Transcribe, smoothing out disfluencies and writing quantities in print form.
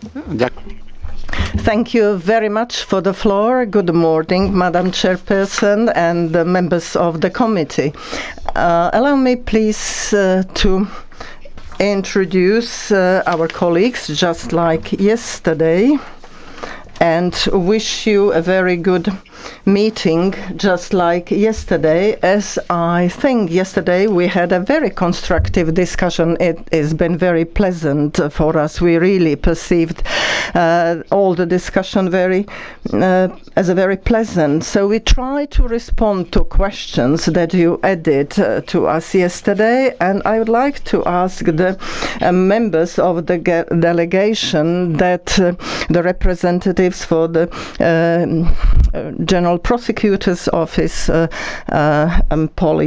Thank you very much for the floor. Good morning, Madam Chairperson and the members of the committee. Allow me, please, to introduce our colleagues just like yesterday and wish you a very good meeting just like yesterday, as I think yesterday we had a very constructive discussion. It has been very pleasant for us. We really perceived all the discussion as a very pleasant. So we try to respond to questions that you added to us yesterday, and I would like to ask the members of the delegation that the representatives for the General Prosecutor's Office, police